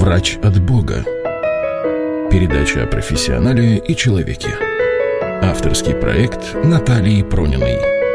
Врач от Бога. Передача о профессионале и человеке. Авторский проект Натальи Прониной.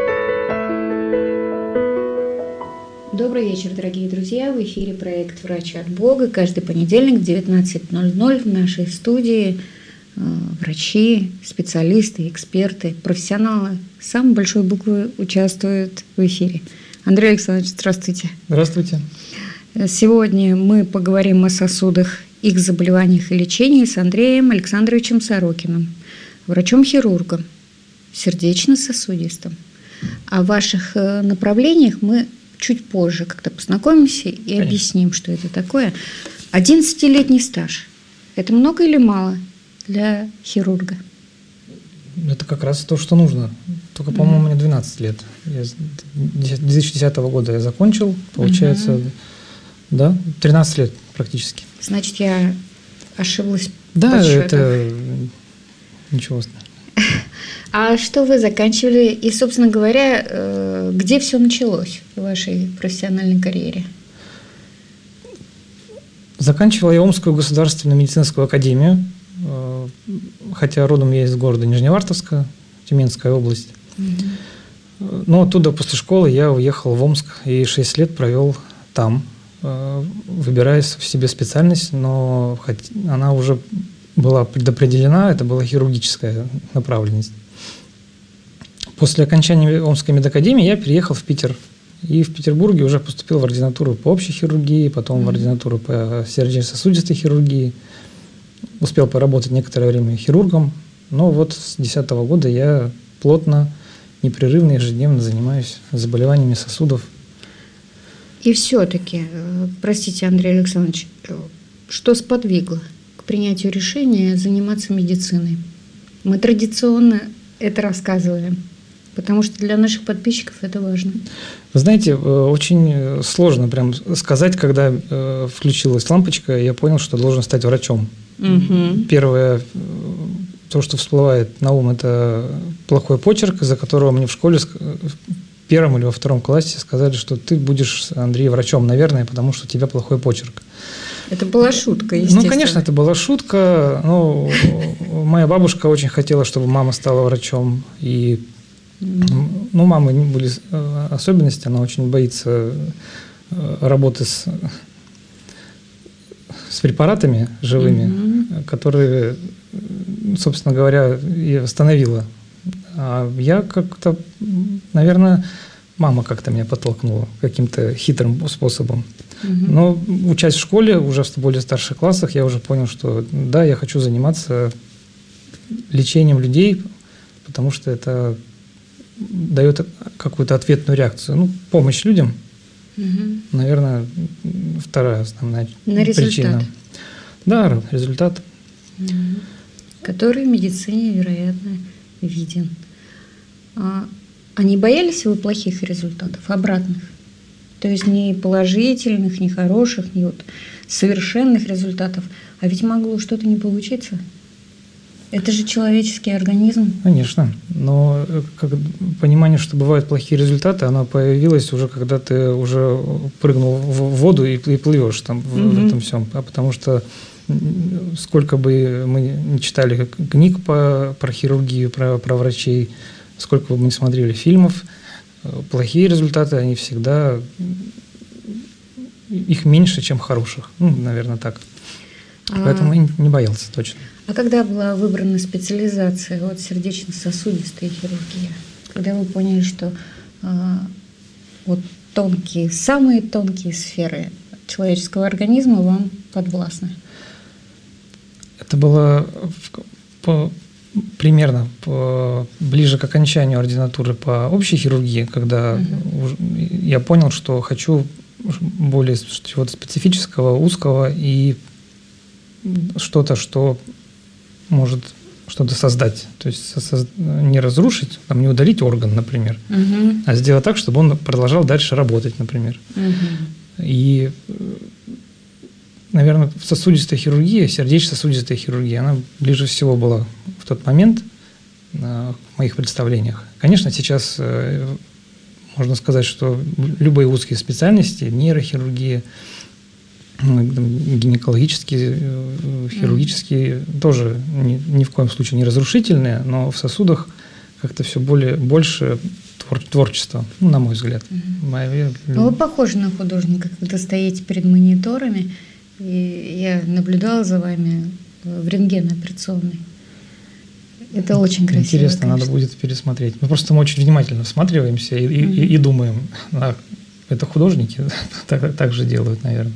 Добрый вечер, дорогие друзья. В эфире проект «Врач от Бога». Каждый понедельник в 19:00 в нашей студии врачи, специалисты, эксперты, профессионалы с самой большой буквы участвуют в эфире. Андрей Александрович, здравствуйте. Здравствуйте. Сегодня мы поговорим о сосудах, их заболеваниях и лечении с Андреем Александровичем Сорокиным, врачом-хирургом, сердечно-сосудистым. О ваших направлениях мы чуть позже как-то познакомимся и объясним, что это такое. 11-летний стаж. Это много или мало для хирурга? Это как раз то, что нужно. Только, по-моему, мне 12 лет. Я с 2010 года я закончил. Получается, да, 13 лет практически. Значит, я ошиблась. Да, это ничего. А что вы заканчивали? И, собственно говоря, где все началось в вашей профессиональной карьере? Заканчивал я Омскую государственную медицинскую академию, хотя родом я из города Нижневартовска, Тюменская область. Но оттуда после школы я уехал в Омск и 6 лет провел там, выбирая в себе специальность, но она уже была предопределена, это была хирургическая направленность. После окончания Омской медакадемии я переехал в Питер. И в Петербурге уже поступил в ординатуру по общей хирургии, потом в ординатуру по сердечно-сосудистой хирургии. Успел поработать некоторое время хирургом, но вот с 2010 года я плотно, непрерывно, ежедневно занимаюсь заболеваниями сосудов. И все-таки, простите, Андрей Александрович, что сподвигло к принятию решения заниматься медициной? Мы традиционно это рассказываем, потому что для наших подписчиков это важно. Вы знаете, очень сложно прям сказать, когда включилась лампочка, я понял, что должен стать врачом. Первое, то, что всплывает на ум, это плохой почерк, из-за которого мне в школе в первом или во втором классе сказали, что ты будешь, Андрей, врачом, наверное, потому что у тебя плохой почерк. Это была шутка, естественно. Ну, конечно, это была шутка. Но моя бабушка очень хотела, чтобы мама стала врачом. И у мамы были особенности. Она очень боится работы с препаратами живыми, которые, собственно говоря, и остановила. А я как-то, наверное, мама как-то меня подтолкнула каким-то хитрым способом. Но учась в школе, уже в более старших классах, я уже понял, что да, я хочу заниматься лечением людей, потому что это дает какую-то ответную реакцию. Ну, помощь людям, наверное, вторая основная причина. Да, результат. Который в медицине, вероятно, виден. А не боялись вы плохих результатов, обратных? То есть не положительных, не хороших, не вот совершенных результатов, а ведь могло что-то не получиться? Это же человеческий организм. Конечно, но понимание, что бывают плохие результаты, оно появилось уже, когда ты уже прыгнул в воду и плывешь там в этом всем. Потому что сколько бы мы не читали книг про хирургию, про врачей, сколько бы мы не смотрели фильмов, плохие результаты, они всегда, их меньше, чем хороших. Ну, наверное, так. Поэтому я не боялся точно. А когда была выбрана специализация вот сердечно-сосудистая хирургия? Когда вы поняли, что вот тонкие, самые тонкие сферы человеческого организма вам подвластны? Это было примерно ближе к окончанию ординатуры по общей хирургии, когда я понял, что хочу более чего-то специфического, узкого и что-то, что может что-то создать. То есть не разрушить, там, не удалить орган, например, а сделать так, чтобы он продолжал дальше работать, например. И, наверное, сосудистая хирургия, сердечно-сосудистая хирургия, она ближе всего была в тот момент в моих представлениях. Конечно, сейчас можно сказать, что любые узкие специальности, нейрохирургия, гинекологические, хирургические, тоже ни в коем случае не разрушительные, но в сосудах как-то все больше творчества, на мой взгляд. Вы похожи на художника, когда стоите перед мониторами, и я наблюдала за вами в рентгеноперационной. Это очень красиво. Интересно, конечно. Надо будет пересмотреть. Мы просто очень внимательно всматриваемся и думаем, это художники так же делают, наверное.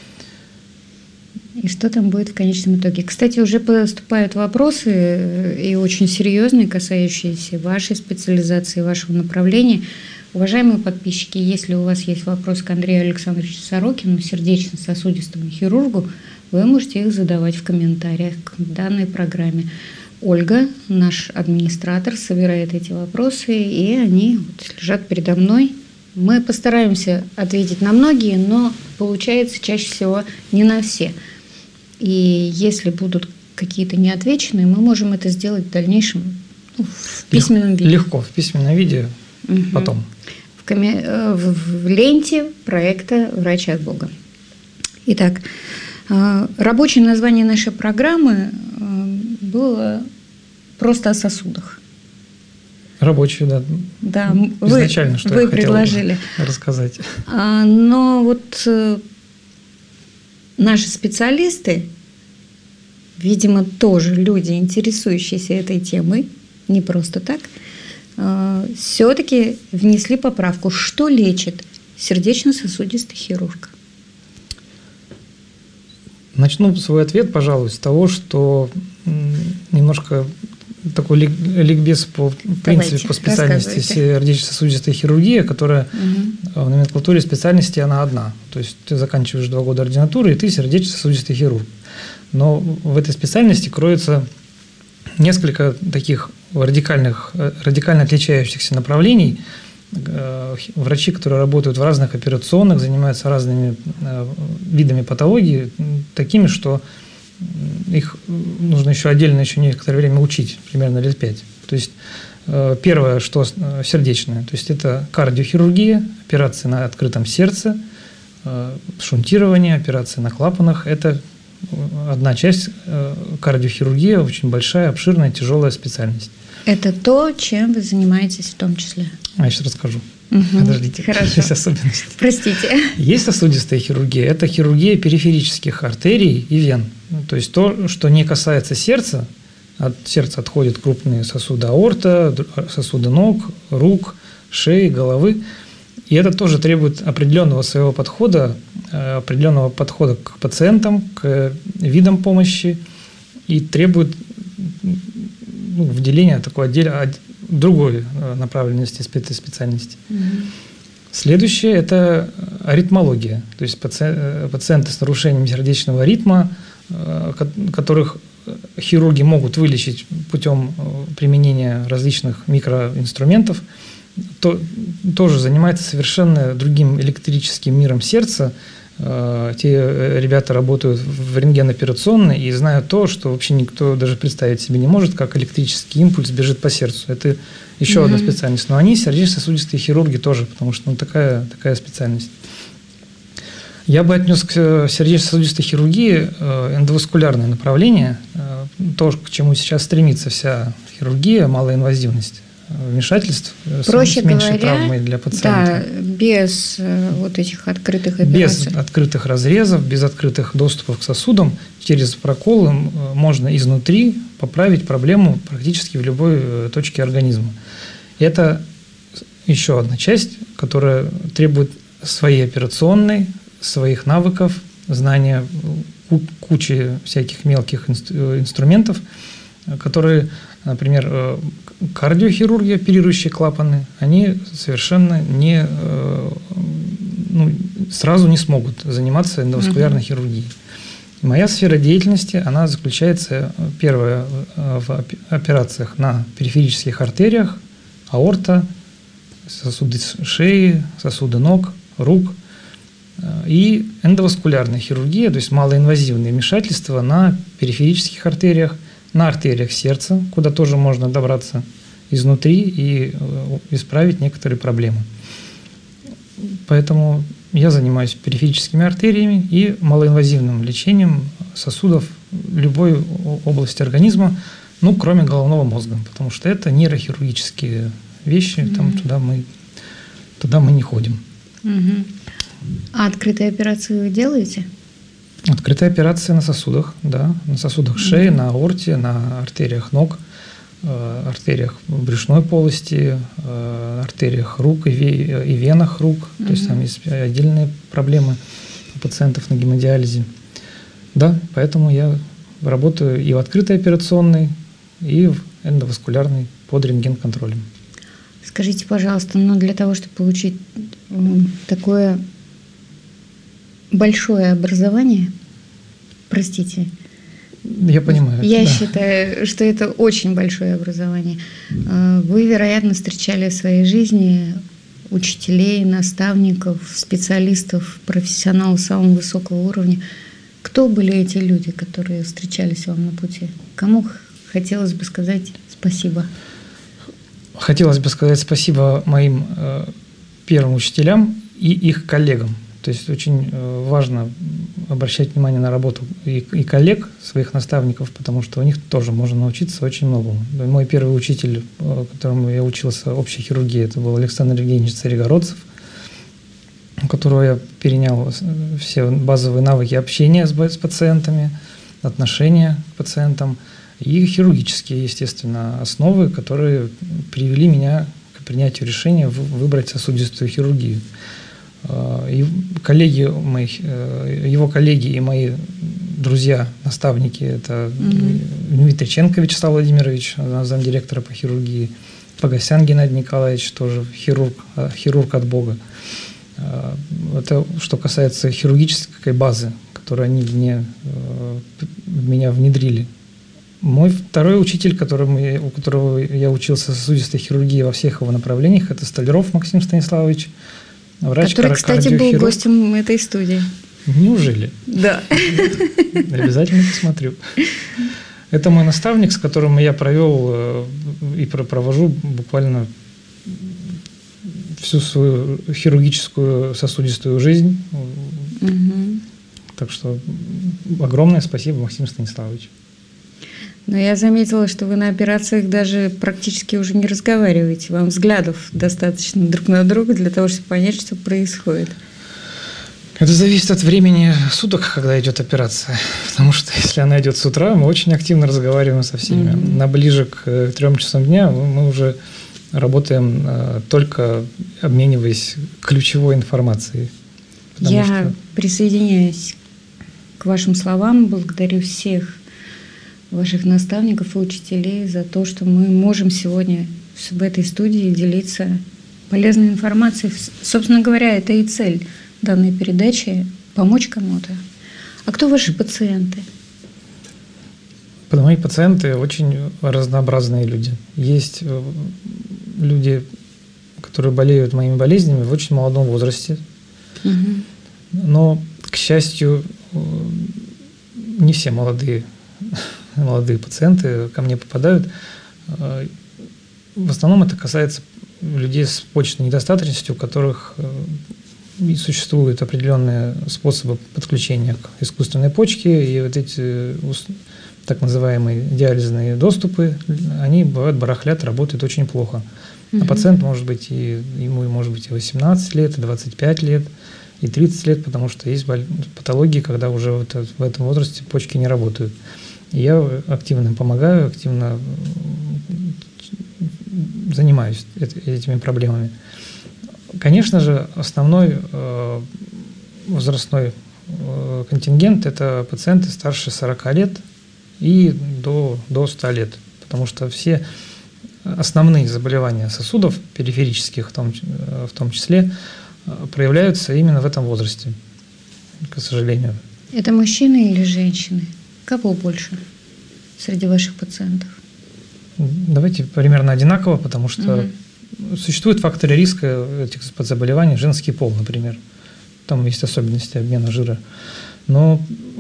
И что там будет в конечном итоге? Кстати, уже поступают вопросы, и очень серьезные, касающиеся вашей специализации, вашего направления. Уважаемые подписчики, если у вас есть вопрос к Андрею Александровичу Сорокину, сердечно-сосудистому хирургу, вы можете их задавать в комментариях к данной программе. Ольга, наш администратор, собирает эти вопросы, и они лежат передо мной. Мы постараемся ответить на многие, но получается чаще всего не на все. И если будут какие-то неотвеченные, мы можем это сделать в дальнейшем в письменном виде. Легко, в письменном виде потом. В ленте проекта «Врачи от Бога». Итак, рабочее название нашей программы было просто о сосудах. Рабочие, да. Да, изначально, что вы предложили рассказать. Но вот наши специалисты, видимо, тоже люди, интересующиеся этой темой, не просто так, все-таки внесли поправку. Что лечит сердечно-сосудистый хирург? Начну свой ответ, пожалуй, с того, что немножко такой ликбез по принципе, по специальности сердечно-сосудистая хирургия, которая в номенклатуре специальности она одна. То есть ты заканчиваешь 2 года ординатуры, и ты сердечно-сосудистый хирург. Но в этой специальности кроется несколько таких радикально отличающихся направлений. Врачи, которые работают в разных операционных, занимаются разными видами патологии, такими, что их нужно еще некоторое время учить, примерно лет 5. То есть первое, что сердечное, то есть это кардиохирургия, операции на открытом сердце, шунтирование, операции на клапанах. Это одна часть кардиохирургии, очень большая, обширная, тяжелая специальность. Это то, чем вы занимаетесь в том числе? Я сейчас расскажу. Подождите, хорошо. Есть особенности. Простите. Есть сосудистая хирургия. Это хирургия периферических артерий и вен. То есть то, что не касается сердца. От сердца отходят крупные сосуды аорта, сосуды ног, рук, шеи, головы. И это тоже требует определенного своего подхода, к пациентам, к видам помощи и требует выделения такой другой направленности специальности. Следующее – это аритмология, то есть пациенты с нарушением сердечного ритма, которых хирурги могут вылечить путем применения различных микроинструментов, тоже занимается совершенно другим электрическим миром сердца. Те ребята работают в рентгеноперационной и знают то, что вообще никто даже представить себе не может, как электрический импульс бежит по сердцу. Это еще одна специальность. Но они сердечно-сосудистые хирурги тоже, потому что такая специальность. Я бы отнес к сердечно-сосудистой хирургии эндоваскулярное направление, то, к чему сейчас стремится вся хирургия, малоинвазивность вмешательств проще с меньшей говоря, травмой для пациента. Да, без вот этих открытых операций. Без открытых разрезов, без открытых доступов к сосудам, через проколы можно изнутри поправить проблему практически в любой точке организма. Это еще одна часть, которая требует своей операционной, своих навыков, знания кучи всяких мелких инструментов, которые, например, кардиохирурги, оперирующие клапаны, они совершенно сразу не смогут заниматься эндоваскулярной хирургией. Моя сфера деятельности, она заключается, первое, в операциях на периферических артериях, аорта, сосуды шеи, сосуды ног, рук, и эндоваскулярная хирургия, то есть малоинвазивные вмешательства на периферических артериях, на артериях сердца, куда тоже можно добраться изнутри и исправить некоторые проблемы. Поэтому я занимаюсь периферическими артериями и малоинвазивным лечением сосудов любой области организма, кроме головного мозга, потому что это нейрохирургические вещи, туда мы не ходим. А открытые операции вы делаете? Открытые операции на сосудах, да, на сосудах шеи, на аорте, на артериях ног, артериях брюшной полости, артериях рук и венах рук. То есть там есть отдельные проблемы у пациентов на гемодиализе. Да, поэтому я работаю и в открытой операционной, и в эндоваскулярной под рентген-контролем. Скажите, пожалуйста, для того, чтобы получить такое большое образование, простите, я понимаю. Я считаю, что это очень большое образование. Вы, вероятно, встречали в своей жизни учителей, наставников, специалистов, профессионалов самого высокого уровня. Кто были эти люди, которые встречались вам на пути? Кому хотелось бы сказать спасибо? Хотелось бы сказать спасибо моим первым учителям и их коллегам. То есть очень важно обращать внимание на работу и коллег, своих наставников, потому что у них тоже можно научиться очень многому. Мой первый учитель, которому я учился общей хирургии, это был Александр Евгеньевич Царегородцев, у которого я перенял все базовые навыки общения с пациентами, отношения к пациентам и хирургические, естественно, основы, которые привели меня к принятию решения выбрать сосудистую хирургию. И его коллеги и мои друзья, наставники, это Дмитриченко Вячеслав Владимирович, замдиректора по хирургии, Погосян Геннадий Николаевич, тоже хирург от Бога. Это что касается хирургической базы, которую они в меня внедрили. Мой второй учитель, у которого я учился сосудистой хирургии во всех его направлениях, это Столяров Максим Станиславович, который, кстати, был гостем этой студии. Неужели? Да. Обязательно посмотрю. Это мой наставник, с которым я провел и провожу буквально всю свою хирургическую сосудистую жизнь. Так что огромное спасибо, Максим Станиславович. Но я заметила, что вы на операциях даже практически уже не разговариваете. Вам взглядов достаточно друг на друга для того, чтобы понять, что происходит. Это зависит от времени суток, когда идет операция. Потому что если она идет с утра, мы очень активно разговариваем со всеми. На ближе к 3 часам дня мы уже работаем, только обмениваясь ключевой информацией. Я присоединяюсь к вашим словам, благодарю всех ваших наставников и учителей за то, что мы можем сегодня в этой студии делиться полезной информацией. Собственно говоря, это и цель данной передачи – помочь кому-то. А кто ваши пациенты? Мои пациенты очень разнообразные люди. Есть люди, которые болеют моими болезнями в очень молодом возрасте. Но, к счастью, не все молодые пациенты ко мне попадают. В основном это касается людей с почечной недостаточностью, у которых существуют определенные способы подключения к искусственной почке, и вот эти так называемые диализные доступы, они бывают барахлят, работают очень плохо. А пациент ему может быть и 18 лет, и 25 лет, и 30 лет, потому что есть патологии, когда уже в этом возрасте почки не работают. И я активно помогаю, активно занимаюсь этими проблемами. Конечно же, основной возрастной контингент – это пациенты старше 40 лет и до 100 лет, потому что все основные заболевания сосудов, периферических в том числе, проявляются именно в этом возрасте, к сожалению. Это мужчины или женщины? Кого больше среди ваших пациентов? Давайте примерно одинаково, потому что существуют факторы риска этих заболеваний, женский пол, например. Там есть особенности обмена жира. Но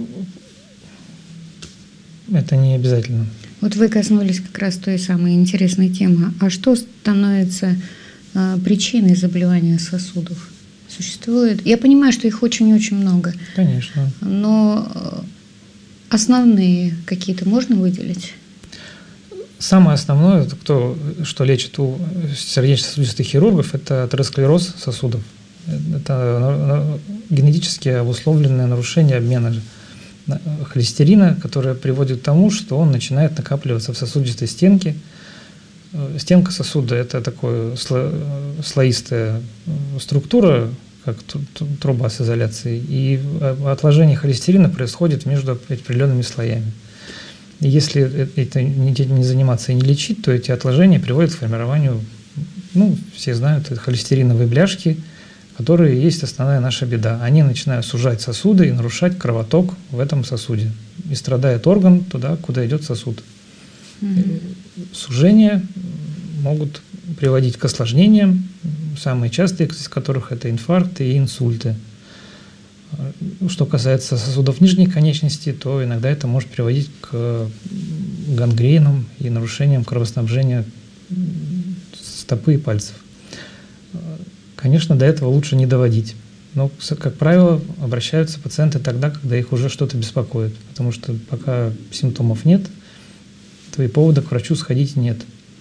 это не обязательно. Вот вы коснулись как раз той самой интересной темы. А что становится причиной заболевания сосудов? Существует. Я понимаю, что их очень-очень много. Конечно. Но основные какие-то можно выделить? Самое основное, это что лечит у сердечно-сосудистых хирургов, это атеросклероз сосудов. Это генетически обусловленное нарушение обмена холестерина, которое приводит к тому, что он начинает накапливаться в сосудистой стенке. Стенка сосуда – это такая слоистая структура, как труба с изоляцией, и отложение холестерина происходит между определенными слоями. И если этим не заниматься и не лечить, то эти отложения приводят к формированию, все знают, это холестериновые бляшки, которые есть основная наша беда. Они начинают сужать сосуды и нарушать кровоток в этом сосуде. И страдает орган туда, куда идет сосуд. Сужения могут приводить к осложнениям, самые частые из которых это инфаркты и инсульты. Что касается сосудов нижней конечности, то иногда это может приводить к гангренам и нарушениям кровоснабжения стопы и пальцев. Конечно, до этого лучше не доводить. Но, как правило, обращаются пациенты тогда, когда их уже что-то беспокоит. Потому что пока симптомов нет, то и повода к врачу сходить нет.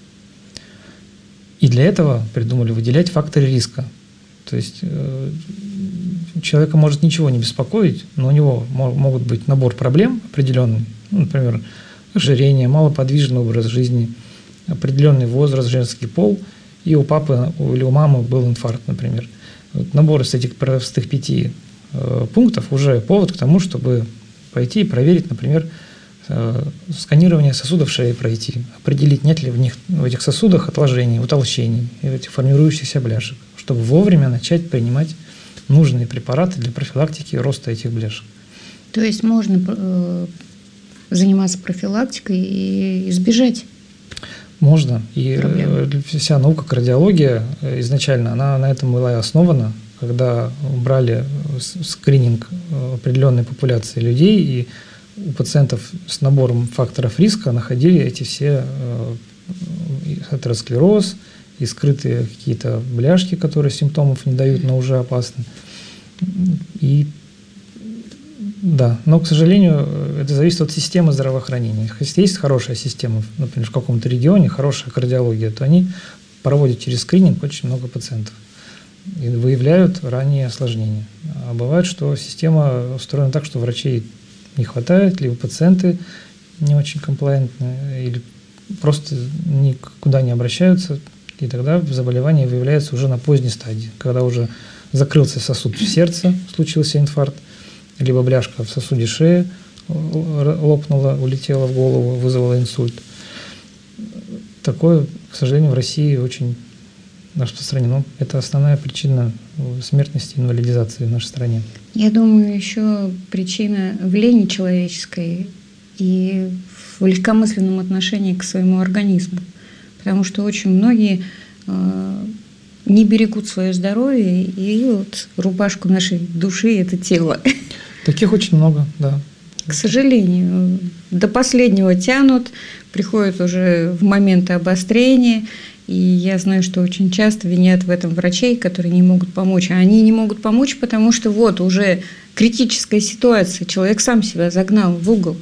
И для этого придумали выделять факторы риска. То есть человека может ничего не беспокоить, но у него могут быть набор проблем определенный, например, ожирение, малоподвижный образ жизни, определенный возраст, женский пол, и у папы или у мамы был инфаркт, например. Вот набор из этих простых 5 пунктов уже повод к тому, чтобы пойти и проверить, например, сканирование сосудов шеи пройти, определить, нет ли в этих сосудах отложений, утолщений, этих формирующихся бляшек, чтобы вовремя начать принимать нужные препараты для профилактики роста этих бляшек. То есть можно заниматься профилактикой и избежать? Можно. И проблем. Вся наука кардиология изначально, она на этом была и основана, когда брали скрининг определенной популяции людей и у пациентов с набором факторов риска находили эти все атеросклероз и скрытые какие-то бляшки, которые симптомов не дают, но уже опасны. И да, но, к сожалению, это зависит от системы здравоохранения. Если есть хорошая система, например, в каком-то регионе, хорошая кардиология, то они проводят через скрининг очень много пациентов и выявляют ранние осложнения. А бывает, что система устроена так, что врачей не хватает, либо пациенты не очень комплаентны, или просто никуда не обращаются, и тогда заболевание выявляется уже на поздней стадии, когда уже закрылся сосуд в сердце, случился инфаркт, либо бляшка в сосуде шеи лопнула, улетела в голову, вызвала инсульт. Такое, к сожалению, в России очень распространено. Это основная причина смертности и инвалидизации в нашей стране. Я думаю, еще причина в лени человеческой и в легкомысленном отношении к своему организму. Потому что очень многие не берегут свое здоровье, и вот рубашку нашей души – это тело. Таких очень много, да. К сожалению, до последнего тянут, приходят уже в моменты обострения, и я знаю, что очень часто винят в этом врачей, которые не могут помочь. А они не могут помочь, потому что вот уже критическая ситуация, человек сам себя загнал в угол.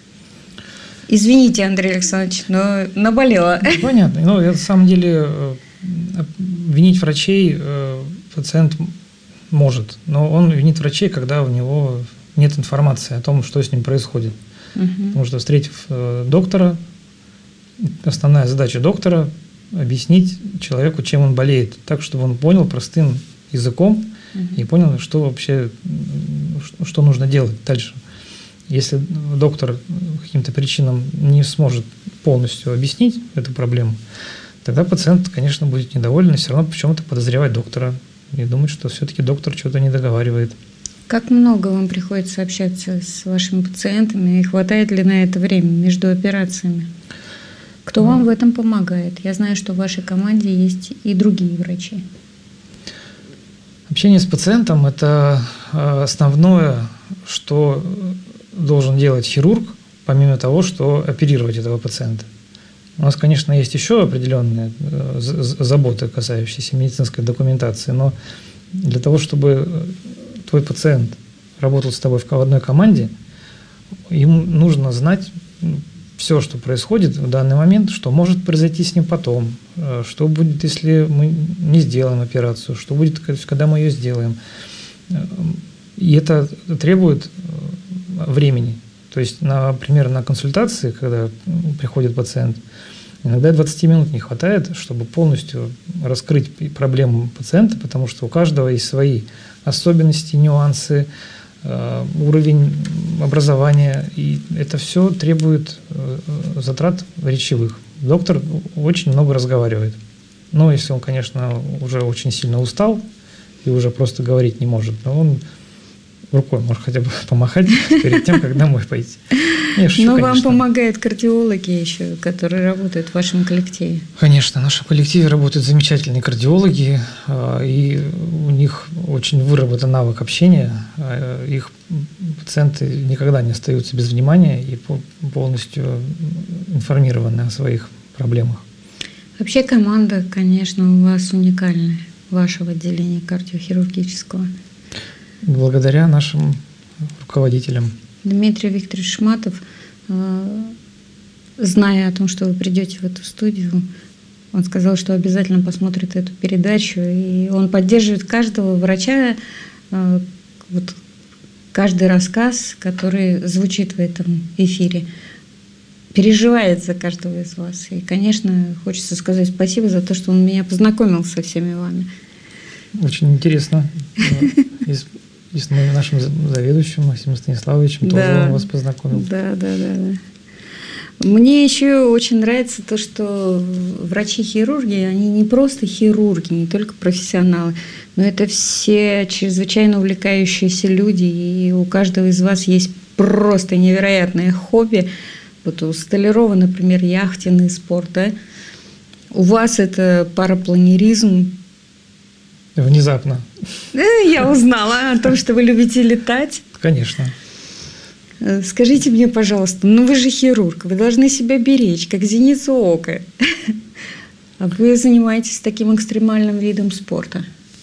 Извините, Андрей Александрович, но наболело. Понятно. Но на самом деле винить врачей пациент может, но он винит врачей, когда у него нет информации о том, что с ним происходит. Потому что, встретив доктора, основная задача доктора – объяснить человеку, чем он болеет, так, чтобы он понял простым языком и понял, что вообще, что нужно делать дальше. Если доктор по каким-то причинам не сможет полностью объяснить эту проблему, тогда пациент, конечно, будет недоволен, и все равно почему-то подозревать доктора и думать, что все-таки доктор что-то не договаривает. Как много вам приходится общаться с вашими пациентами, и хватает ли на это время между операциями? Кто вам в этом помогает? Я знаю, что в вашей команде есть и другие врачи. Общение с пациентом – это основное, что должен делать хирург, помимо того, что оперировать этого пациента. У нас, конечно, есть еще определенные заботы, касающиеся медицинской документации, но Для того, чтобы твой пациент работал с тобой в одной команде, ему нужно знать все, что происходит в данный момент, что может произойти с ним потом, что будет, если мы не сделаем операцию, что будет, когда мы ее сделаем. И это требует времени. То есть, например, на консультации, когда приходит пациент, иногда 20 минут не хватает, чтобы полностью раскрыть проблему пациента, потому что у каждого есть свои особенности, нюансы, уровень образования, и это все требует затрат речевых. Доктор очень много разговаривает. Но если он, конечно, уже очень сильно устал и уже просто говорить не может, но он рукой может хотя бы помахать перед тем, как домой пойти. Но вам помогают кардиологи еще, которые работают в вашем коллективе. Конечно, в нашем коллективе работают замечательные кардиологи, и у них очень выработан навык общения. Их пациенты никогда не остаются без внимания и полностью информированы о своих проблемах. Вообще команда, конечно, у вас уникальная, вашего отделения кардиохирургического. Благодаря нашим руководителям. Дмитрий Викторович Шматов, зная о том, что вы придете в эту студию, он сказал, что обязательно посмотрит эту передачу, и он поддерживает каждого врача, вот, каждый рассказ, который звучит в этом эфире, переживает за каждого из вас. И, конечно, хочется сказать спасибо за то, что он меня познакомил со всеми вами. Очень интересно. И с нашим заведующим Максимом Станиславовичем тоже он вас познакомил. Да. Мне еще очень нравится то, что врачи-хирурги, они не просто хирурги, не только профессионалы, но это все чрезвычайно увлекающиеся люди, и у каждого из вас есть просто невероятное хобби. Вот у Столярова, например, яхтенный спорт, да? У вас это парапланеризм. Внезапно. Я узнала о том, что вы любите летать. Конечно. Скажите мне, пожалуйста, вы же хирург, вы должны себя беречь, как зеницу ока. А вы занимаетесь таким экстремальным видом спорта?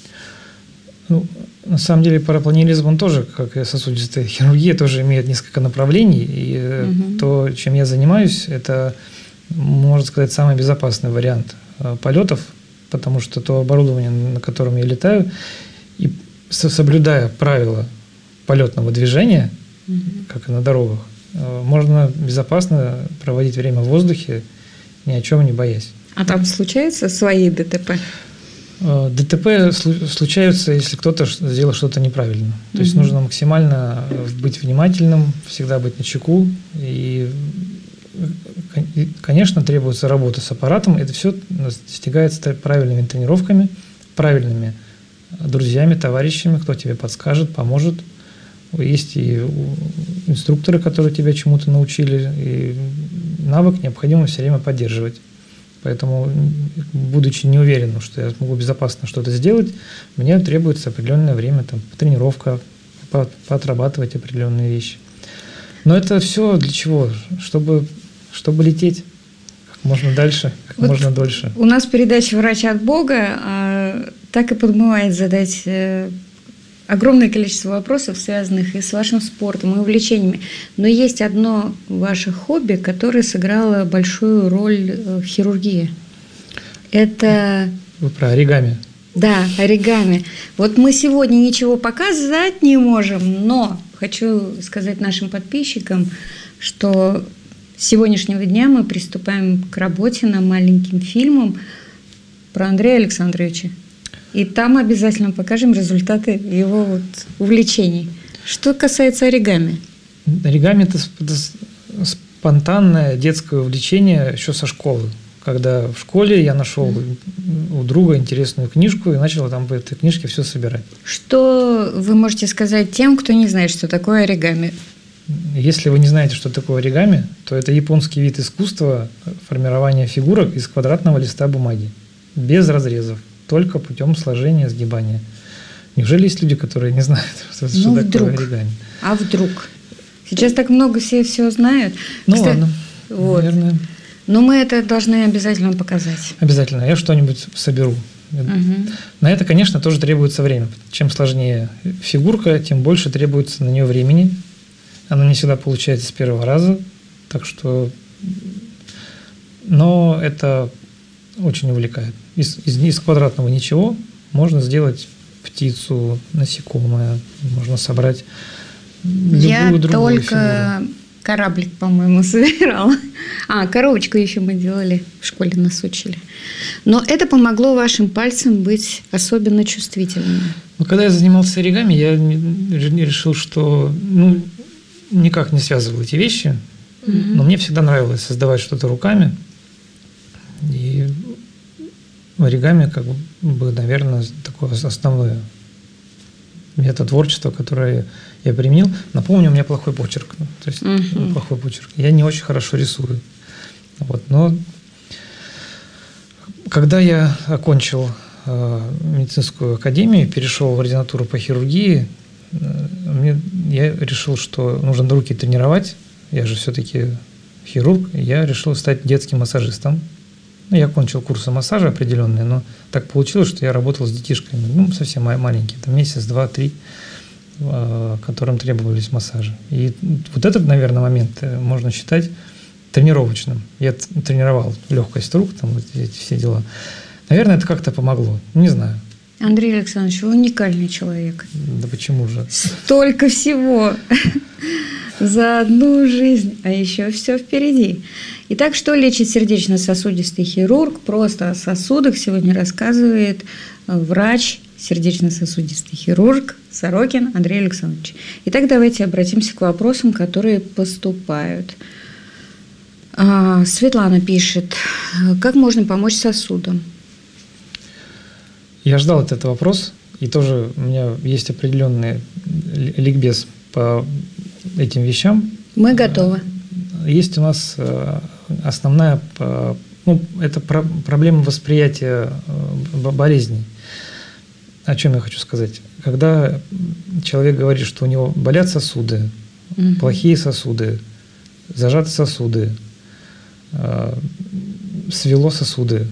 На самом деле парапланеризм, он тоже, как и сосудистая хирургия, тоже имеет несколько направлений. И то, чем я занимаюсь, это, можно сказать, самый безопасный вариант полетов, потому что то оборудование, на котором я летаю, и соблюдая правила полетного движения, как и на дорогах, можно безопасно проводить время в воздухе, ни о чем не боясь. А там случаются свои ДТП? ДТП случаются, если кто-то сделал что-то неправильно. То есть нужно максимально быть внимательным, всегда быть начеку. И, конечно, требуется работа с аппаратом. Это все достигается правильными тренировками, правильными друзьями, товарищами, кто тебе подскажет, поможет. Есть и инструкторы, которые тебя чему-то научили, и навык необходимо все время поддерживать. Поэтому, будучи неуверенным, что я смогу безопасно что-то сделать, мне требуется определенное время, тренировка, поотрабатывать определенные вещи. Но это все для чего? Чтобы лететь как можно дальше, как можно дольше. У нас передача «Врач от Бога», так и подмывает задать огромное количество вопросов, связанных и с вашим спортом, и увлечениями. Но есть одно ваше хобби, которое сыграло большую роль в хирургии. Это... Вы про оригами. Да, оригами. Вот мы сегодня ничего показать не можем, но хочу сказать нашим подписчикам, что с сегодняшнего дня мы приступаем к работе над маленьким фильмом про Андрея Александровича. И там обязательно покажем результаты его увлечений. Что касается оригами? Оригами – это спонтанное детское увлечение еще со школы. Когда в школе я нашел у друга интересную книжку и начал там по этой книжке все собирать. Что вы можете сказать тем, кто не знает, что такое оригами? Если вы не знаете, что такое оригами, то это японский вид искусства формирования фигурок из квадратного листа бумаги. Без разрезов. Только путем сложения, сгибания. Неужели есть люди, которые не знают, что такое оригами? А вдруг? Сейчас так много все знают. Ладно, наверное. Но мы это должны обязательно показать. Обязательно. Я что-нибудь соберу На это, конечно, тоже требуется время. Чем сложнее фигурка, тем больше требуется на нее времени. Оно не всегда получается с первого раза. Так что... Но это очень увлекает. Из квадратного ничего можно сделать птицу, насекомое, можно собрать любую другую фигуру. Я только кораблик, по-моему, собирала. Коробочку еще мы делали, в школе нас учили. Но это помогло вашим пальцам быть особенно чувствительными. Когда я занимался оригами, я решил, что никак не связывал эти вещи, но мне всегда нравилось создавать что-то руками. И оригами, наверное, такое основное метод творчества, которое я применил. Напомню, у меня плохой почерк. То есть плохой почерк. Я не очень хорошо рисую. Но когда я окончил медицинскую академию, перешел в ординатуру по хирургии, я решил, что нужно руки тренировать. Я же все-таки хирург. Я решил стать детским массажистом. Я окончил курсы массажа определенные, но так получилось, что я работал с детишками, совсем маленькие, месяц, 2, 3, которым требовались массажи. И вот этот, наверное, момент можно считать тренировочным. Я тренировал легкость рук, эти все дела. Наверное, это как-то помогло. Не знаю. Андрей Александрович, вы уникальный человек. Да почему же? Столько всего за одну жизнь, а еще все впереди. Итак, что лечит сердечно-сосудистый хирург? Просто о сосудах сегодня рассказывает врач, сердечно-сосудистый хирург Сорокин Андрей Александрович. Итак, давайте обратимся к вопросам, которые поступают. Светлана пишет, как можно помочь сосудам? Я ждал этот вопрос, и тоже у меня есть определенный ликбез по этим вещам. Мы готовы. Есть у нас основная, это проблема восприятия болезней. О чем я хочу сказать? Когда человек говорит, что у него болят сосуды, плохие сосуды, зажаты сосуды, свело сосуды,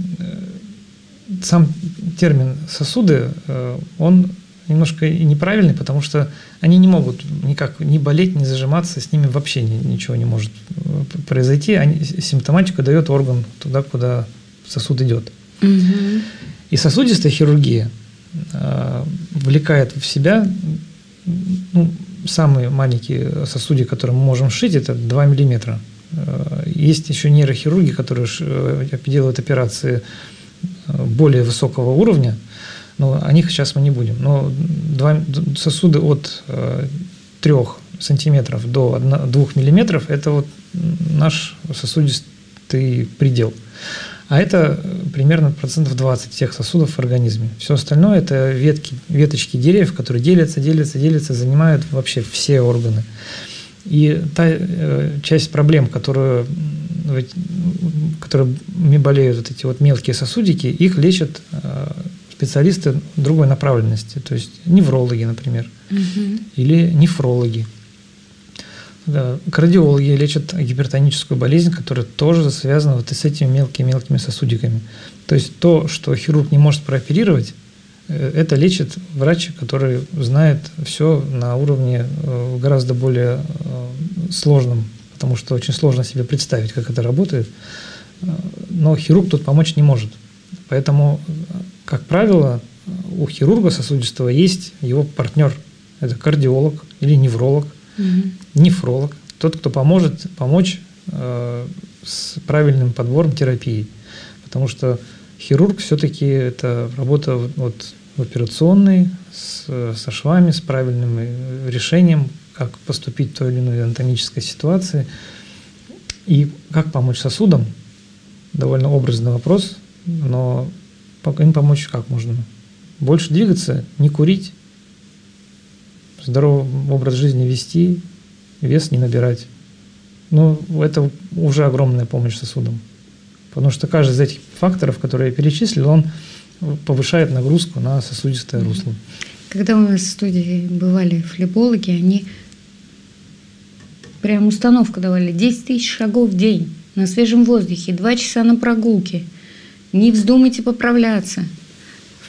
сам термин «сосуды», он немножко неправильный, потому что они не могут никак ни болеть, ни зажиматься, с ними вообще ничего не может произойти. Симптоматику дает орган туда, куда сосуд идет. И сосудистая хирургия влекает в себя самые маленькие сосудики, которые мы можем сшить, это 2 миллиметра. Есть еще нейрохирурги, которые делают операции более высокого уровня, но о них сейчас мы не будем. Но сосуды от 3 сантиметров до 2 миллиметров – это наш сосудистый предел. А это примерно 20% всех сосудов в организме. Все остальное – это веточки деревьев, которые делятся, занимают вообще все органы. И та часть проблем, которыми болеют эти мелкие сосудики, их лечат специалисты другой направленности, то есть неврологи, например, или нефрологи. Да, кардиологи лечат гипертоническую болезнь, которая тоже связана с этими мелкими сосудиками. То есть то, что хирург не может прооперировать, это лечит врач, который знает все на уровне гораздо более сложном, потому что очень сложно себе представить, как это работает. Но хирург тут помочь не может. Поэтому, как правило, у хирурга сосудистого есть его партнер. Это кардиолог или невролог, нефролог. Тот, кто поможет помочь с правильным подбором терапии. Потому что хирург все-таки это работа в операционной, со швами, с правильным решением, как поступить в той или иной анатомической ситуации. И как помочь сосудам? Довольно образный вопрос, но им помочь как можно? Больше двигаться, не курить, здоровый образ жизни вести, вес не набирать. Это уже огромная помощь сосудам. Потому что каждый из этих факторов, которые я перечислил, он повышает нагрузку на сосудистое русло. Когда у нас в студии бывали флебологи, они прям установку давали: 10 тысяч шагов в день на свежем воздухе, 2 часа на прогулке. Не вздумайте поправляться.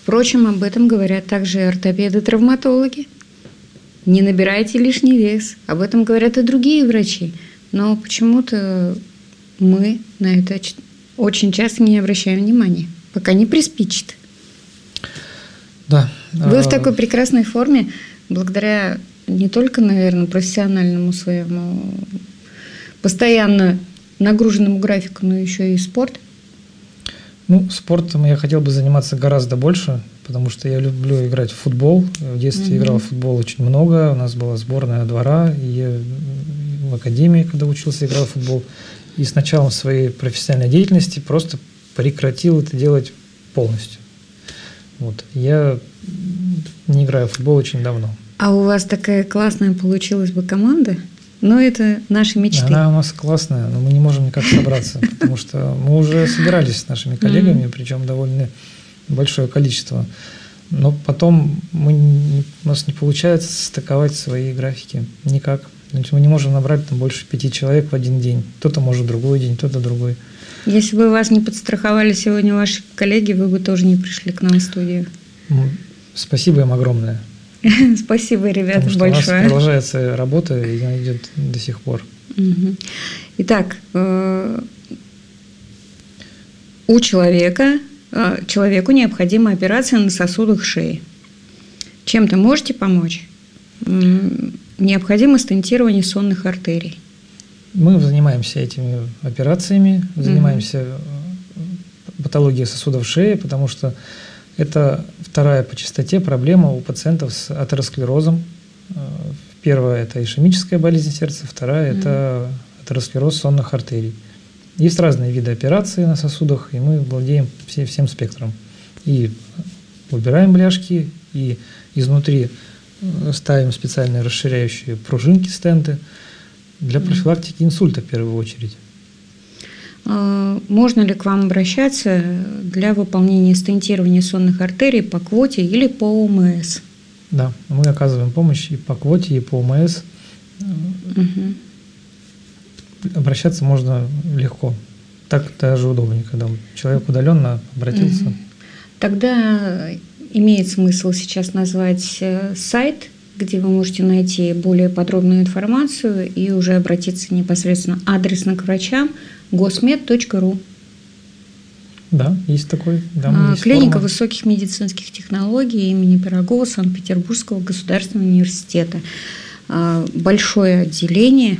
Впрочем, об этом говорят также и ортопеды-травматологи. Не набирайте лишний вес. Об этом говорят и другие врачи. Но почему-то мы на это очень часто не обращаем внимания, пока не приспичит. Да. Вы в такой прекрасной форме, благодаря не только, наверное, профессиональному своему постоянно нагруженному графику, но еще и спорт. Ну, спортом я хотел бы заниматься гораздо больше, потому что я люблю играть в футбол. В детстве играл в футбол очень много. У нас была сборная двора, и я в академии, когда учился, играл в футбол. И с началом своей профессиональной деятельности просто прекратил это делать полностью. Вот. Я не играю в футбол очень давно. А у вас такая классная получилась бы команда? Но это наши мечты. Она у нас классная, но мы не можем никак собраться, потому что мы уже собирались с нашими коллегами, причем довольно большое количество. Но потом у нас не получается состыковать свои графики никак. Мы не можем набрать там больше 5 человек в один день. Кто-то может другой день, кто-то другой. Если бы вас не подстраховали сегодня ваши коллеги, вы бы тоже не пришли к нам в студию. Спасибо им огромное. Спасибо, ребята, потому что большое. У нас продолжается работа, и она идет до сих пор. Итак, человеку необходима операция на сосудах шеи. Чем-то можете помочь? Необходимо стентирование сонных артерий. Мы занимаемся этими операциями, занимаемся патологией сосудов шеи, потому что это вторая по частоте проблема у пациентов с атеросклерозом. Первая – это ишемическая болезнь сердца, вторая – это атеросклероз сонных артерий. Есть разные виды операций на сосудах, и мы владеем всем спектром. И убираем бляшки, и изнутри ставим специальные расширяющие пружинки, стенты для профилактики инсульта в первую очередь. Можно ли к вам обращаться для выполнения стентирования сонных артерий по квоте или по ОМС? Да, мы оказываем помощь и по квоте, и по ОМС. Обращаться можно легко. Так даже удобнее, когда человек удаленно обратился. Тогда имеет смысл сейчас назвать сайт, где вы можете найти более подробную информацию и уже обратиться непосредственно адресно к врачам gosmed.ru. Да, есть такой. Да, есть клиника форма высоких медицинских технологий имени Пирогова Санкт-Петербургского государственного университета. Большое отделение,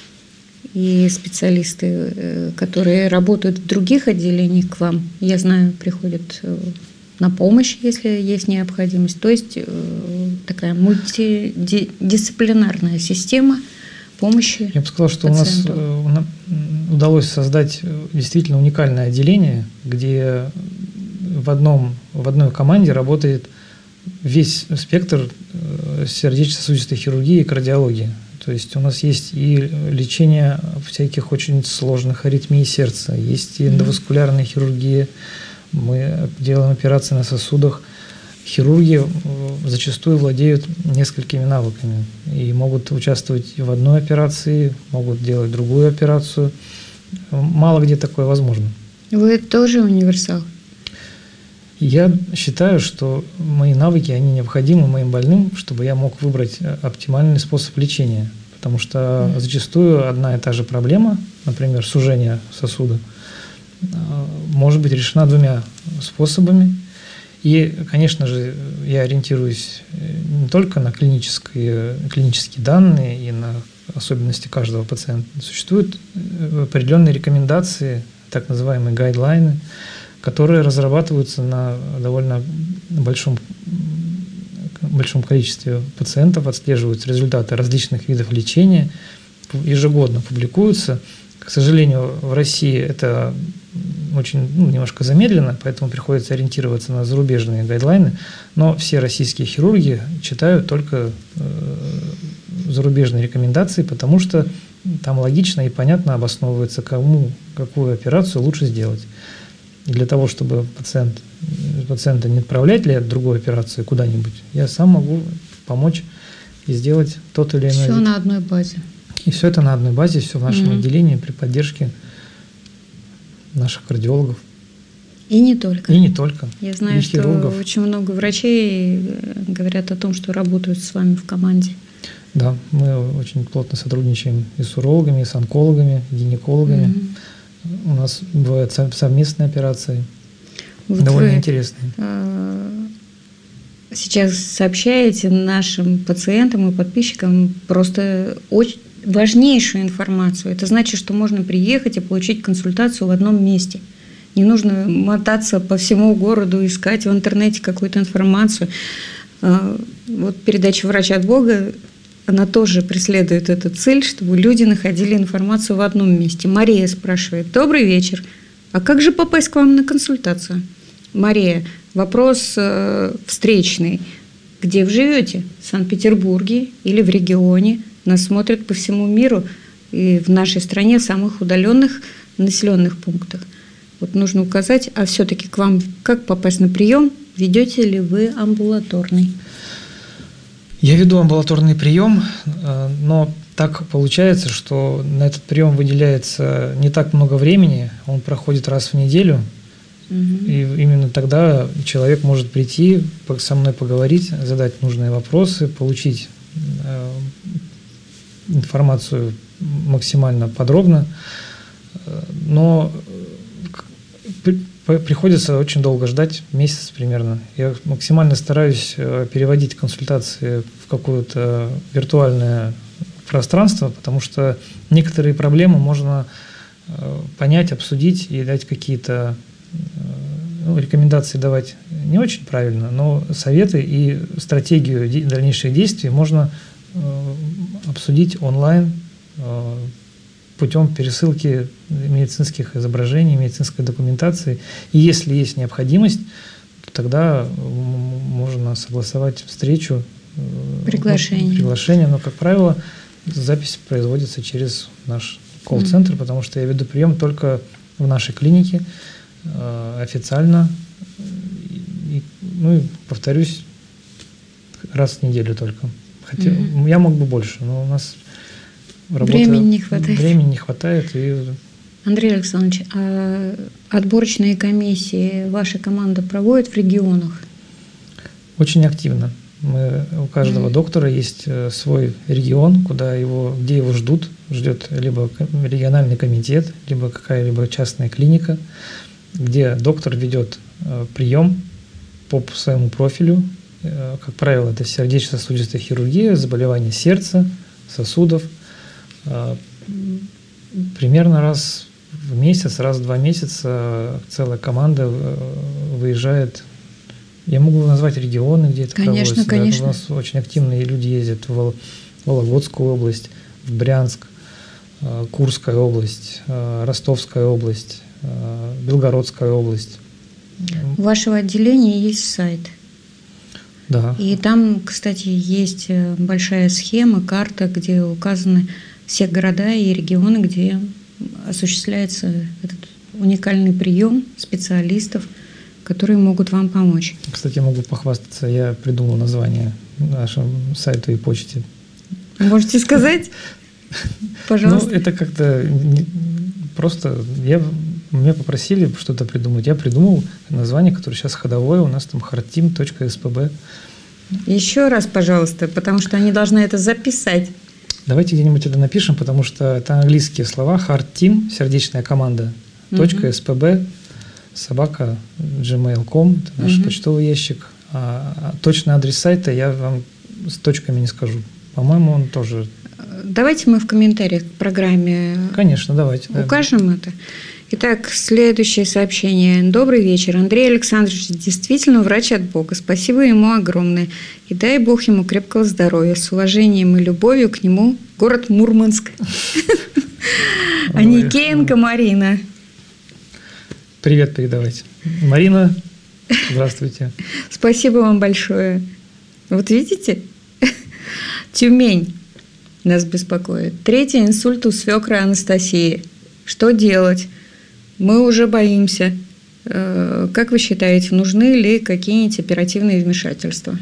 и специалисты, которые работают в других отделениях, к вам, я знаю, приходят на помощь, если есть необходимость. То есть такая мультидисциплинарная система помощи. Я бы сказал, что пациенту. у нас удалось создать действительно уникальное отделение, где в одной команде работает весь спектр сердечно-сосудистой хирургии и кардиологии. То есть у нас есть и лечение всяких очень сложных аритмий сердца, есть и эндоваскулярная хирургия, мы делаем операции на сосудах. Хирурги зачастую владеют несколькими навыками и могут участвовать в одной операции, могут делать другую операцию. Мало где такое возможно. Вы тоже универсал? Я считаю, что мои навыки, они необходимы моим больным, чтобы я мог выбрать оптимальный способ лечения. Потому что зачастую одна и та же проблема, например, сужение сосуда, может быть решена двумя способами. И, конечно же, я ориентируюсь не только на клинические данные и на особенности каждого пациента. Существуют определенные рекомендации, так называемые гайдлайны, которые разрабатываются на довольно большом количестве пациентов, отслеживаются результаты различных видов лечения, ежегодно публикуются. К сожалению, в России это очень немножко замедленно, поэтому приходится ориентироваться на зарубежные гайдлайны, но все российские хирурги читают только зарубежные рекомендации, потому что там логично и понятно обосновывается, кому какую операцию лучше сделать. И для того, чтобы пациента не отправлять ли другую операцию куда-нибудь, я сам могу помочь и сделать тот или иной. Все на одной базе. И все это на одной базе, все в нашем отделении при поддержке наших кардиологов. И не только. И не только. Я знаю, и хирургов. Что очень много врачей говорят о том, что работают с вами в команде. Да, мы очень плотно сотрудничаем и с урологами, и с онкологами, и гинекологами. У нас бывают совместные операции, Вот довольно интересные. Сейчас сообщаете нашим пациентам и подписчикам просто очень важнейшую информацию. Это значит, что можно приехать и получить консультацию в одном месте. Не нужно мотаться по всему городу, искать в интернете какую-то информацию. Вот передача «Врач от Бога», она тоже преследует эту цель, чтобы люди находили информацию в одном месте. Мария спрашивает: добрый вечер, а как же попасть к вам на консультацию? Мария, вопрос встречный. Где вы живете? В Санкт-Петербурге или в регионе? Нас смотрят по всему миру и в нашей стране в самых удаленных населенных пунктах. Вот нужно указать, а все-таки к вам как попасть на прием? Ведете ли вы амбулаторный? Я веду амбулаторный прием, но так получается, что на этот прием выделяется не так много времени, он проходит раз в неделю, и именно тогда человек может прийти, со мной поговорить, задать нужные вопросы, получить информацию максимально подробно, но приходится очень долго ждать, месяц примерно. Я максимально стараюсь переводить консультации в какое-то виртуальное пространство, потому что некоторые проблемы можно понять, обсудить и дать какие-то рекомендации давать не очень правильно, но советы и стратегию дальнейших действий можно обсудить онлайн путем пересылки медицинских изображений, медицинской документации. И если есть необходимость, то тогда можно согласовать встречу, приглашение. Но, как правило, запись производится через наш колл-центр, потому что я веду прием только в нашей клинике официально. И, повторюсь, раз в неделю только. Хотя я мог бы больше, но у нас времени не хватает. Андрей Александрович, а отборочные комиссии ваша команда проводит в регионах? Очень активно. У каждого доктора есть свой регион, где его ждет либо региональный комитет, либо какая-либо частная клиника, где доктор ведет прием по своему профилю. Как правило, это сердечно-сосудистая хирургия, заболевания сердца, сосудов. Примерно раз в месяц, раз в 2 месяца целая команда выезжает. Я могу назвать регионы, где это проводится. Конечно. У нас очень активные люди ездят в Вологодскую область, в Брянск, Курская область, Ростовская область, Белгородская область. У вашего отделения есть сайт. Да. И там, кстати, есть большая схема, карта, где указаны все города и регионы, где осуществляется этот уникальный прием специалистов, которые могут вам помочь. Кстати, могу похвастаться, я придумал название нашему сайту и почте. Можете сказать? Пожалуйста. Это как-то просто меня попросили что-то придумать. Я придумал название, которое сейчас ходовое, у нас там hardteam.spb. Еще раз, пожалуйста, потому что они должны это записать. Давайте где-нибудь это напишем, потому что это английские слова. Hard Team, сердечная команда, .spb, @gmail.com, это наш почтовый ящик. А точный адрес сайта я вам с точками не скажу. По-моему, он тоже... Давайте мы в комментариях к программе Конечно, давайте. укажем это. Итак, следующее сообщение. Добрый вечер. Андрей Александрович действительно врач от Бога. Спасибо ему огромное. И дай Бог ему крепкого здоровья. С уважением и любовью к нему, город Мурманск. Аникеенко Марина. Привет передавайте. Марина, здравствуйте. Спасибо вам большое. Вот видите, Тюмень нас беспокоит. 3-й инсульт у свекры Анастасии. Что делать? Мы уже боимся. Как вы считаете, нужны ли какие-нибудь оперативные вмешательства?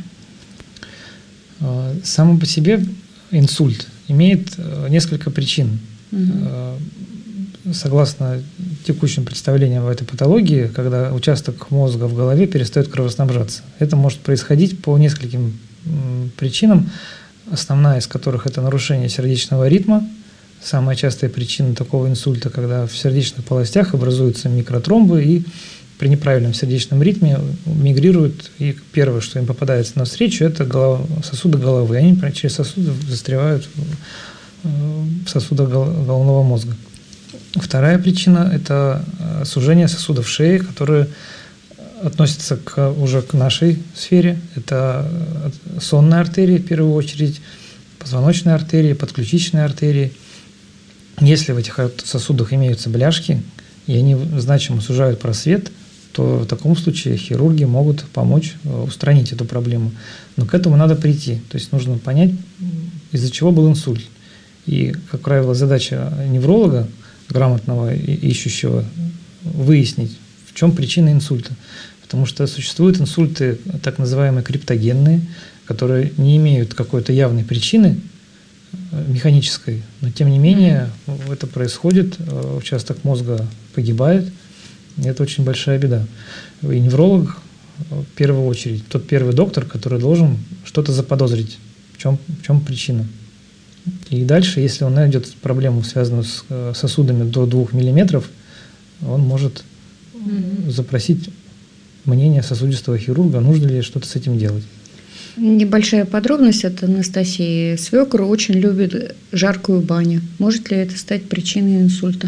Само по себе инсульт имеет несколько причин. согласно текущим представлениям в этой патологии, когда участок мозга в голове перестает кровоснабжаться. Это может происходить по нескольким причинам, основная из которых – это нарушение сердечного ритма. Самая частая причина такого инсульта, когда в сердечных полостях образуются микротромбы, и при неправильном сердечном ритме мигрируют, и первое, что им попадается навстречу, это сосуды головы. Они через сосуды застревают в сосудах головного мозга. Вторая причина – это сужение сосудов шеи, которые относятся уже к нашей сфере. Это сонные артерии, в первую очередь, позвоночные артерии, подключичные артерии. Если в этих сосудах имеются бляшки, и они значимо сужают просвет, то в таком случае хирурги могут помочь устранить эту проблему. Но к этому надо прийти. То есть нужно понять, из-за чего был инсульт. И, как правило, задача невролога, грамотного и ищущего, выяснить, в чем причина инсульта. Потому что существуют инсульты так называемые криптогенные, которые не имеют какой-то явной причины механической, но тем не менее это происходит, участок мозга погибает, и это очень большая беда. И невролог в первую очередь, тот первый доктор, который должен что-то заподозрить, в чем причина. И дальше, если он найдет проблему, связанную с сосудами до 2 мм, он может запросить мнение сосудистого хирурга, нужно ли что-то с этим делать. Небольшая подробность от Анастасии. Свекр очень любит жаркую баню. Может ли это стать причиной инсульта?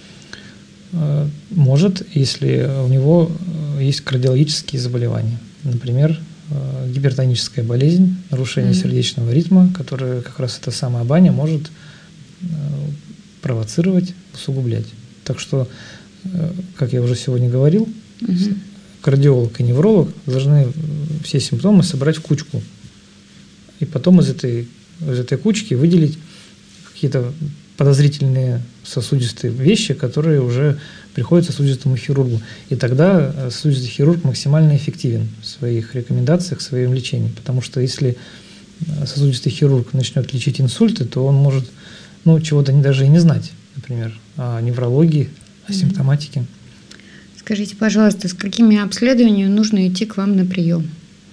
Может, если у него есть кардиологические заболевания. Например, гипертоническая болезнь, нарушение сердечного ритма, которое как раз эта самая баня может провоцировать, усугублять. Так что, как я уже сегодня говорил, кардиолог и невролог должны все симптомы собрать в кучку. И потом из этой кучки выделить какие-то подозрительные сосудистые вещи, которые уже приходят сосудистому хирургу. И тогда сосудистый хирург максимально эффективен в своих рекомендациях, в своем лечении. Потому что если сосудистый хирург начнет лечить инсульты, то он может чего-то даже и не знать, например, о неврологии, о симптоматике. Скажите, пожалуйста, с какими обследованиями нужно идти к вам на прием?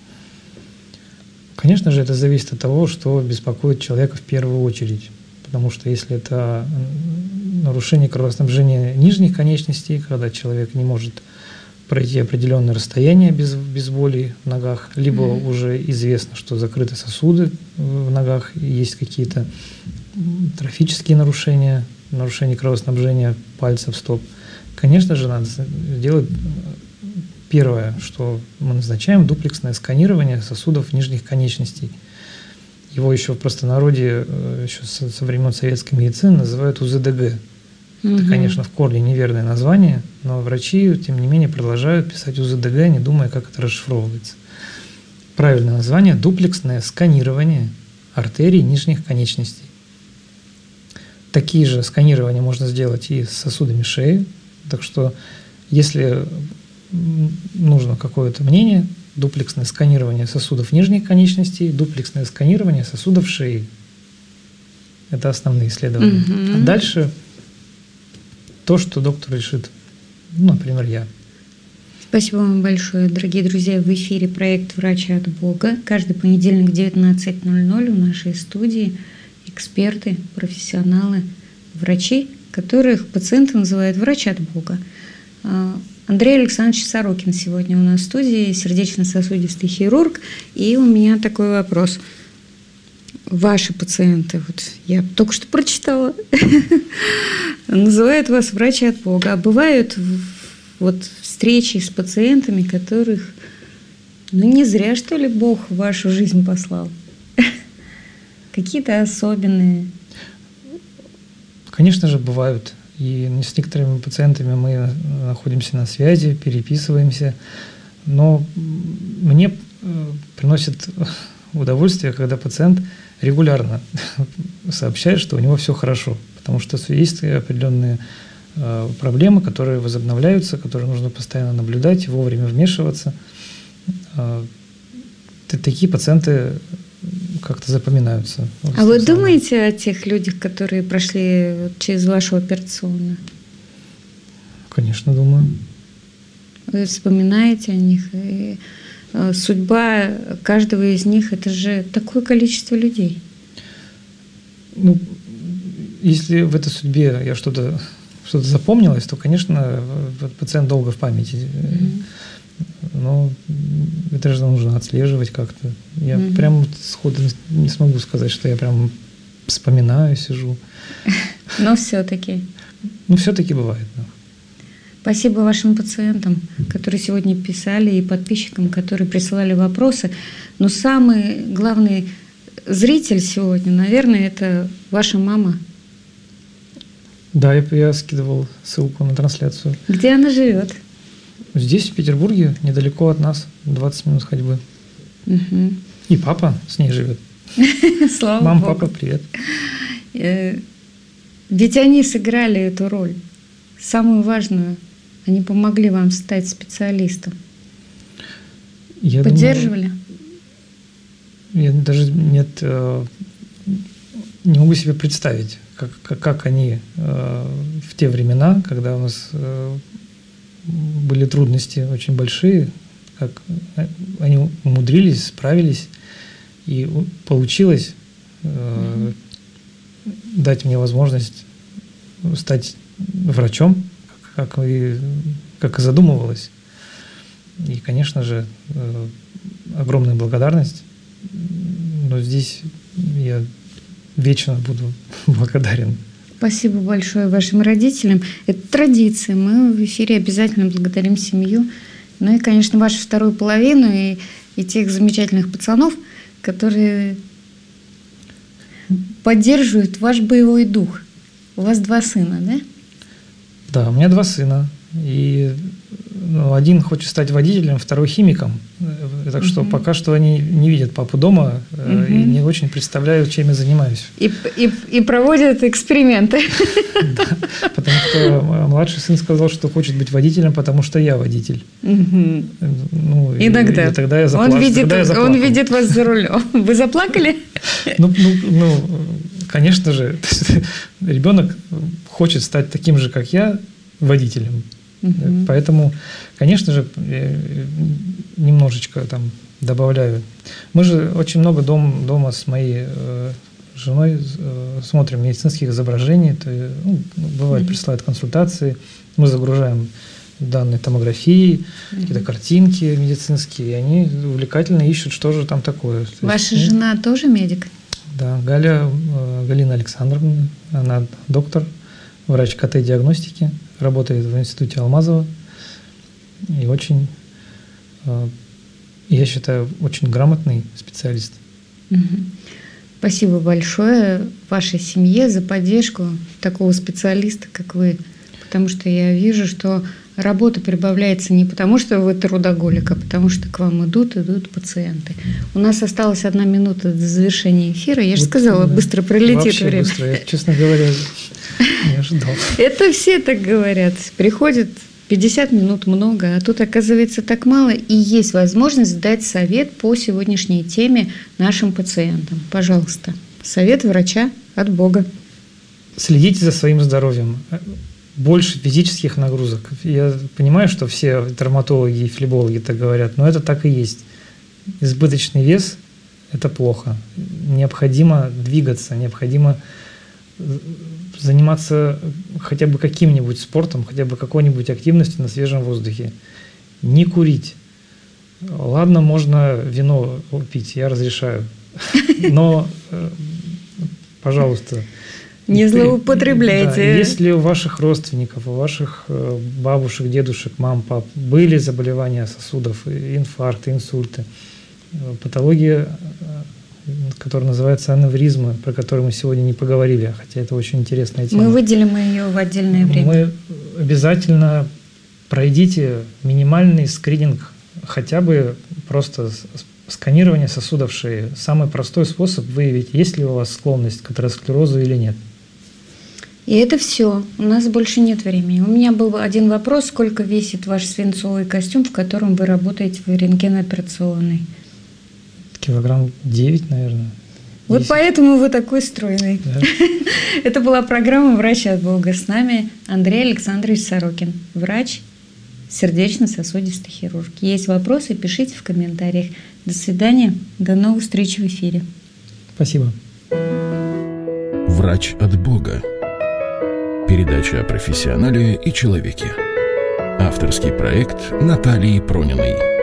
Конечно же, это зависит от того, что беспокоит человека в первую очередь. Потому что если это нарушение кровоснабжения нижних конечностей, когда человек не может пройти определенное расстояние без боли в ногах, либо уже известно, что закрыты сосуды в ногах, есть какие-то трофические нарушения кровоснабжения пальцев, стоп. Конечно же, надо сделать первое, что мы назначаем, дуплексное сканирование сосудов нижних конечностей. Его еще в простонародье, еще со времен советской медицины, называют УЗДГ. Это, конечно, в корне неверное название, но врачи, тем не менее, продолжают писать УЗДГ, не думая, как это расшифровывается. Правильное название – дуплексное сканирование артерий нижних конечностей. Такие же сканирования можно сделать и с сосудами шеи. Так что, если нужно какое-то мнение, дуплексное сканирование сосудов нижних конечностей, дуплексное сканирование сосудов шеи. Это основные исследования. А дальше то, что доктор решит. Например, я. Спасибо вам большое, дорогие друзья. В эфире проект «Врачи от Бога». Каждый понедельник в 19:00 в нашей студии эксперты, профессионалы, врачи, которых пациенты называют «Врач от Бога». Андрей Александрович Сорокин сегодня у нас в студии, сердечно-сосудистый хирург. И у меня такой вопрос. Ваши пациенты, я только что прочитала, называют вас «Врачи от Бога». А бывают встречи с пациентами, которых, не зря, что ли, Бог в вашу жизнь послал? Какие-то особенные? Конечно же, бывают. И с некоторыми пациентами мы находимся на связи, переписываемся. Но мне приносит удовольствие, когда пациент регулярно сообщает, что у него все хорошо. Потому что есть определенные проблемы, которые возобновляются, которые нужно постоянно наблюдать, вовремя вмешиваться. Такие пациенты как-то запоминаются. А вы думаете о тех людях, которые прошли через вашу операционную? Конечно, думаю. Вы вспоминаете о них. И судьба каждого из них – это же такое количество людей. Ну, если в этой судьбе я что-то запомнилось, то, конечно, пациент долго в памяти. Но это же нужно отслеживать как-то. Я прям сходу не смогу сказать, что я прям вспоминаю, сижу. Но все-таки. Ну, все-таки бывает, да. Спасибо вашим пациентам, которые сегодня писали, и подписчикам, которые присылали вопросы. Но самый главный зритель сегодня, наверное, это ваша мама. Да, я скидывал ссылку на трансляцию. Где она живет? Здесь, в Петербурге, недалеко от нас, 20 минут ходьбы. И папа с ней живет. Слава Мама, Богу. папа, привет. Ведь они сыграли эту роль, самую важную. Они помогли вам стать специалистом. Поддерживали? Я даже не могу себе представить, как они в те времена, когда у нас были трудности очень большие, как они умудрились, справились, и получилось дать мне возможность стать врачом, как и задумывалось. И, конечно же, огромная благодарность. Но здесь я вечно буду благодарен. Спасибо большое вашим родителям. Это традиция. Мы в эфире обязательно благодарим семью. Ну и, конечно, вашу вторую половину и тех замечательных пацанов, которые поддерживают ваш боевой дух. У вас 2 сына, да? Да, у меня 2 сына. И один хочет стать водителем, второй химиком. Так что пока что они не видят папу дома и не очень представляют, чем я занимаюсь. И проводят эксперименты. Да, потому что младший сын сказал, что хочет быть водителем, потому что я водитель. Иногда. И тогда я заплакал. Он видит вас за рулем. Вы заплакали? Конечно же, ребенок хочет стать таким же, как я, водителем. Поэтому, конечно же, немножечко там добавляю. Мы же очень много дома с моей женой смотрим медицинских изображений. Бывает, присылают консультации, мы загружаем данные томографии, какие-то картинки медицинские, и они увлекательно ищут, что же там такое. Ваша жена тоже медик? Да, Галина Александровна, она доктор, врач КТ-диагностики, работает в институте Алмазова и очень, я считаю, очень грамотный специалист. Спасибо большое вашей семье за поддержку такого специалиста, как вы, потому что я вижу, что работа прибавляется не потому, что вы трудоголик, а потому что к вам идут пациенты. У нас осталась 1 минута до завершения эфира. Я же сказала, быстро пролетит вообще время. Быстро. Я, честно говоря, не ожидал. Это все так говорят. Приходят 50 минут много, а тут оказывается так мало. И есть возможность дать совет по сегодняшней теме нашим пациентам. Пожалуйста, совет врача от Бога. Следите за своим здоровьем. Больше физических нагрузок. Я понимаю, что все травматологи и флебологи так говорят, но это так и есть. Избыточный вес – это плохо. Необходимо двигаться, необходимо заниматься хотя бы каким-нибудь спортом, хотя бы какой-нибудь активностью на свежем воздухе. Не курить. Ладно, можно вино пить, я разрешаю. Но, пожалуйста, не злоупотребляйте. Да, если у ваших родственников, у ваших бабушек, дедушек, мам, пап были заболевания сосудов, инфаркты, инсульты, патология, которая называется аневризма, про которую мы сегодня не поговорили, хотя это очень интересная тема. Мы выделим ее в отдельное время. Мы обязательно пройдите минимальный скрининг, хотя бы просто сканирование сосудов шеи. Самый простой способ выявить, есть ли у вас склонность к атеросклерозу или нет. И это все. У нас больше нет времени. У меня был один вопрос. Сколько весит ваш свинцовый костюм, в котором вы работаете в рентгеноперационной? Килограмм 9, наверное. Вот 10. поэтому вы такой стройный. Да. Это была программа «Врач от Бога». С нами Андрей Александрович Сорокин, врач, сердечно-сосудистый хирург. Есть вопросы, пишите в комментариях. До свидания, до новых встреч в эфире. Спасибо. «Врач от Бога». Передача о профессионале и человеке. Авторский проект Натальи Прониной.